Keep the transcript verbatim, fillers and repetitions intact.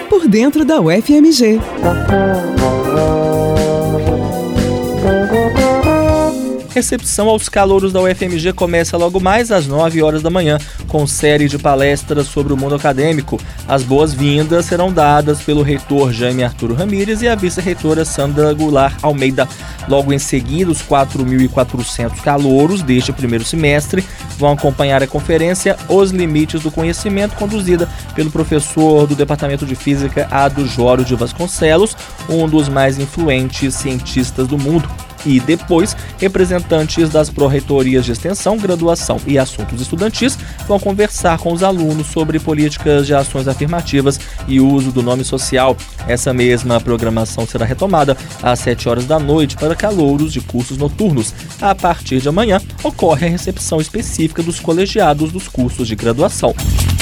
por dentro da U F M G. Recepção aos calouros da U F M G começa logo mais às nove horas da manhã, com série de palestras sobre o mundo acadêmico. As boas-vindas serão dadas pelo reitor Jaime Arturo Ramírez e a vice-reitora Sandra Goulart Almeida. Logo em seguida, os quatro mil e quatrocentos calouros deste primeiro semestre vão acompanhar a conferência Os Limites do Conhecimento, conduzida pelo professor do Departamento de Física Ado Jório de Vasconcelos, um dos mais influentes cientistas do mundo. E depois, representantes das pró-reitorias de extensão, graduação e assuntos estudantis vão conversar com os alunos sobre políticas de ações afirmativas e uso do nome social. Essa mesma programação será retomada às sete horas da noite para calouros de cursos noturnos. A partir de amanhã, ocorre a recepção específica dos colegiados dos cursos de graduação.